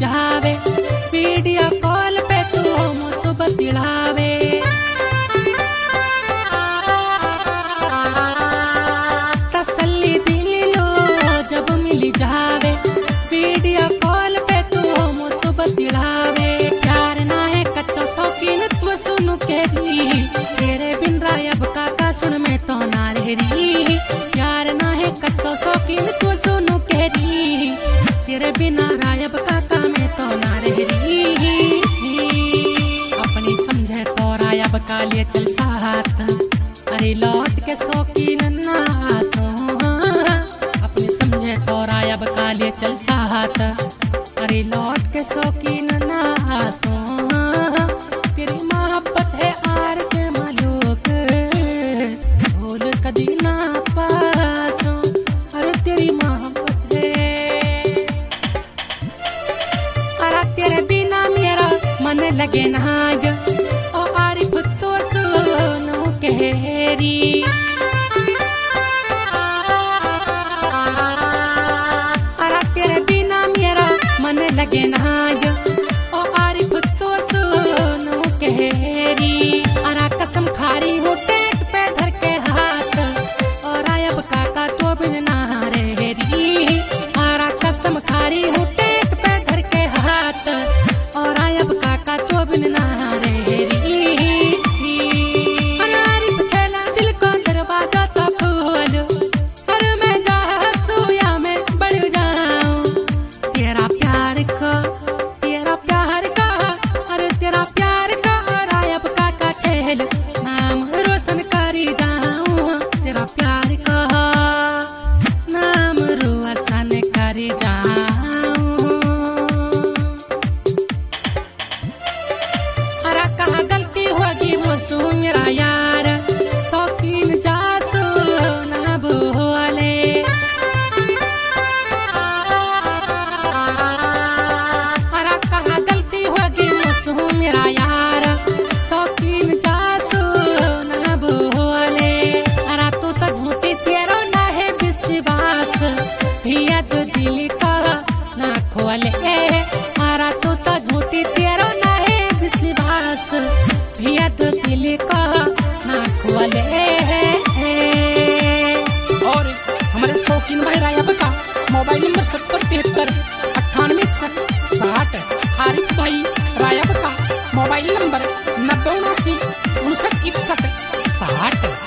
जावे, video call पे तू मुझसे बतिलावे। तसल्ली दिलो जब मिल जावे, वीडियो कॉल पे तू मुझसे बतिलावे। प्यार ना है कच्चा शौकीन तू सुन के री, तेरे बिन रायब काका सुन में तो ना रही। प्यार ना है कच्चा शौकीन तू सुन के री, तेरे बिना रायब काका में तो ना रही। अपनी समझे तो रायब का लिए चल साथ, अरे लौट के शौकीन ना आसो। अपनी समझे तो रायब का लिए चल साथ, अरे लौट के शौकीन ना आसो। तेरी मोहब्बत है आर के मलूक, भूल कदी ना पासो। अरे तेरी मोहब्बत है, अरे तेरे बिना मेरा मन लगे ना जो। ओ आरिफ तो सुनो कहरी, अरे तेरे बिना मेरा मन लगे ना जो। ओ आरिफ तो सुनो कहरी, अरे कसम खारी हूँ टेट पे धर के हाथ, और रायब काका तो बिन ना रही। अरे कसम खारी हूँ टेट पे धर के हाथ, और रायब काका तो बिन ना रही। अरे आरिफ छेला दिल को दरवाजा तो खोलो, और मैं जा सोया में बढ़ जाऊं। तेरा प्यार का, तेरा प्यार का, अरे तेरा प्यार का रायब काका खेल नाम रोशन करी जाऊं। तेरा प्यार का नाम रोशन करी जाऊं। अरे कहाँ गलती होगी वो सो मेरा यार, शौकीन जा सो ना बोले। अरे कहाँ गलती होगी वो सो मेरा यार, शौकीन जा सो ना बोले। अरे तू तो झूठी तेरा ना है विश्वास, भिया तो दिल का ना खोले। अरे तू तो झूठी तेरा ना है विश्वास, भिया तो दिल का ना खोले। और हमारे शौकीन भाई रायब का मोबाइल नंबर 7073986160। आरिफ भाई रायब का मोबाइल नंबर 9079596160।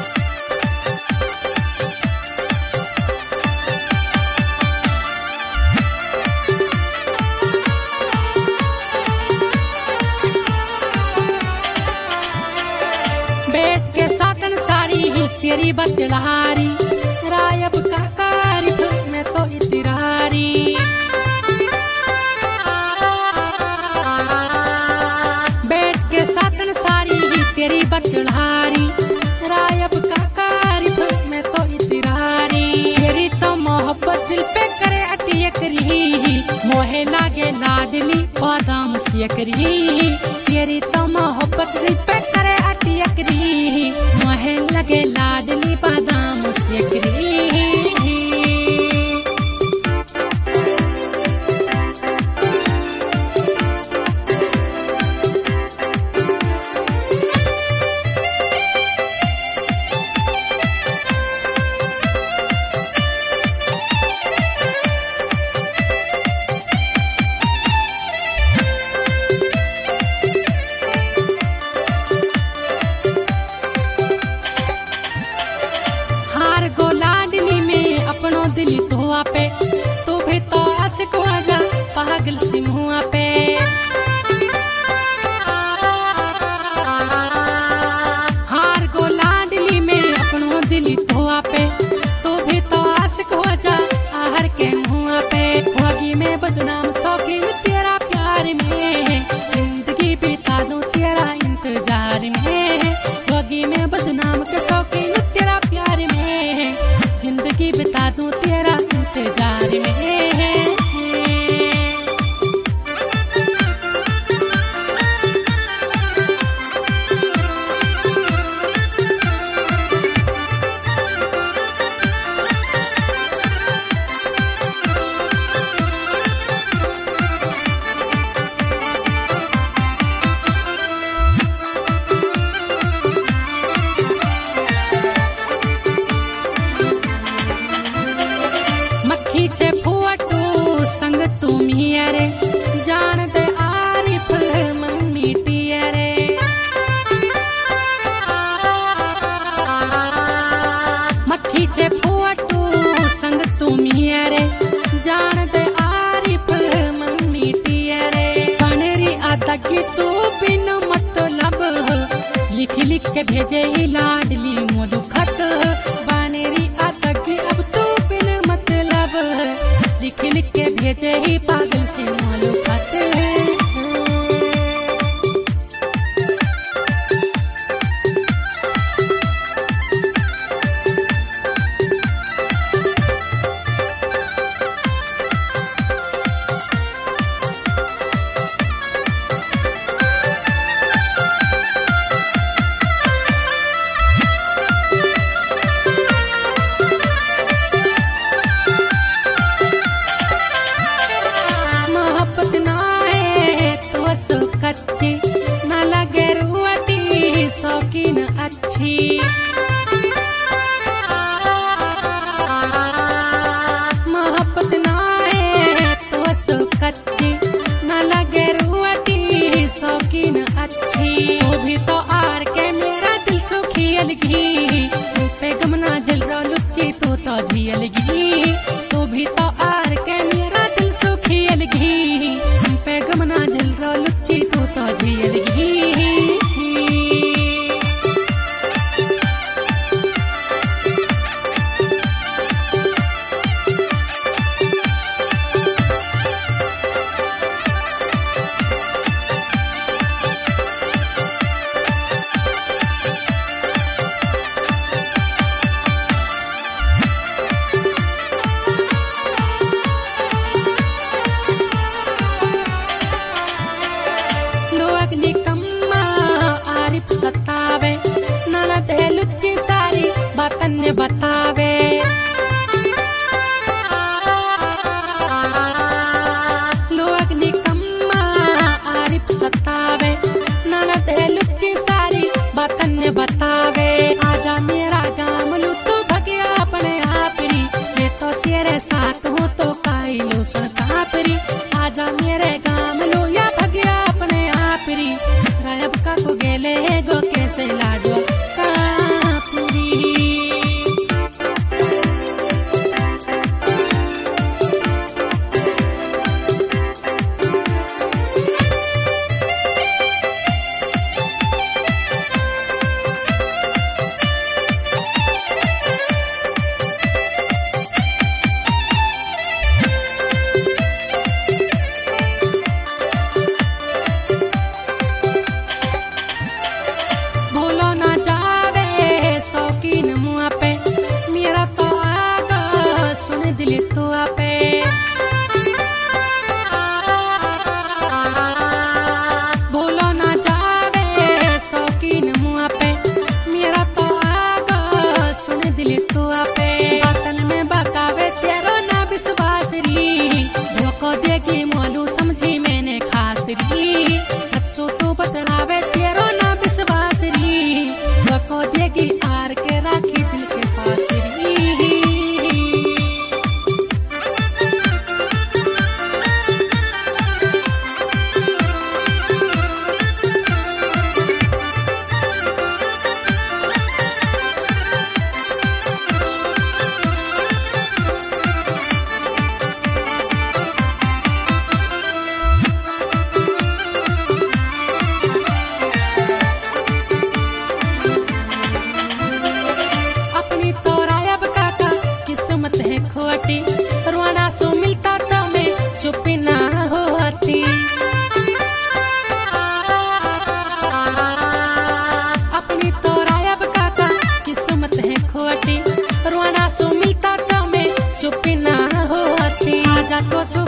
बैठ के सातन सारी ही तेरी बतलारी, रायब काका आरिफ में तो इतरारी। बैठ के सातन सारी ही तेरी बतलारी, रायब काका आरिफ में तो इतरारी। तेरी तो मोहब्बत दिल पे करे अटियक रही, मोहे लागे लाडली बादाम सियक रही। तेरी तो मोहब्बत दिल पे करे अटियक रही, मोहे लगे लाडली बादाम सियक रही। हार गो लाडली में अपनों दिल धुआ पे, तू भी तो आशिक हो जा पागल सी मुआ पे। हार गो लाडली में अपनों दिल धुआ पे, तू भी तो आशिक हो जा आहर के मुआ पे। होगी मैं बदनाम शौकीन तेरा प्यार में, जिंदगी बिता दूं तेरा इंतजार में। होगी मैं बदनाम के शौकीन तेरा प्यार में, जिंदगी बिता दूं तेरा इंतजार में। खींचे फुअटू संग तुम ही रे जान दे आरिफ मम्मी टियरे मक्खी चे फुअटू संग तुम ही रे जान दे आरिफ मम्मी टियरे कनेरी अदगी तू बिन मतलब लिख लिख के भेजे ही लाडली मोलू खत बानेरी अदगी अब तू बिन मतलब लिख लिख के भेजे ही पागल से मोलू खत कच्ची न लगे रुआटी शौकीन अच्छी मोहब्बत ना है तो सो कच्ची न लगे रुआटी शौकीन अच्छी तू भी तो आर के मेरा दिल सुखी अलगी पे गमना जल रो लुच्ची तो झियलगी तू भी तो आर के मेरा दिल सुखी अलगी पे गमना जल रो लुच्ची तो झियलगी सतावे ननद है लुच्ची सारी बातन ने बतावे लोग निकम्मा आरिफ सतावे ननद है लुच्ची सारी बातन ने बतावे आजा मेरा गाम लू तो भगया अपने आपरी मैं तो तेरे साथ हूँ तो काई लो सुनतापरी आजा मेरे गाम लू या भगया अपने आपरी रायब का को गेले गो कैसे लाडो कापुरी भूलो ना जावे शौकीन मुआ पे मेरा तो आगा सुन दिल तो पे भूलो ना जावे शौकीन मुआ पे मेरा तो आगा सुन दिल तो पे बातन में बकावे तेरो ना विश्वास री धोखो देगी मोलू समझी मैंने खास री अच्छो तो बतलावे तेरो ना विश्वास री धोखो देगी आर के राखी दिल के पास री अपनी तो रायब काका किस्मत है खोटी रुआना सो मिलता तो मैं चुप ना होती अपनी तो रायब काका किस्मत है खोटी रुआना सो मिलता तो मैं चुप ना होती आजा तो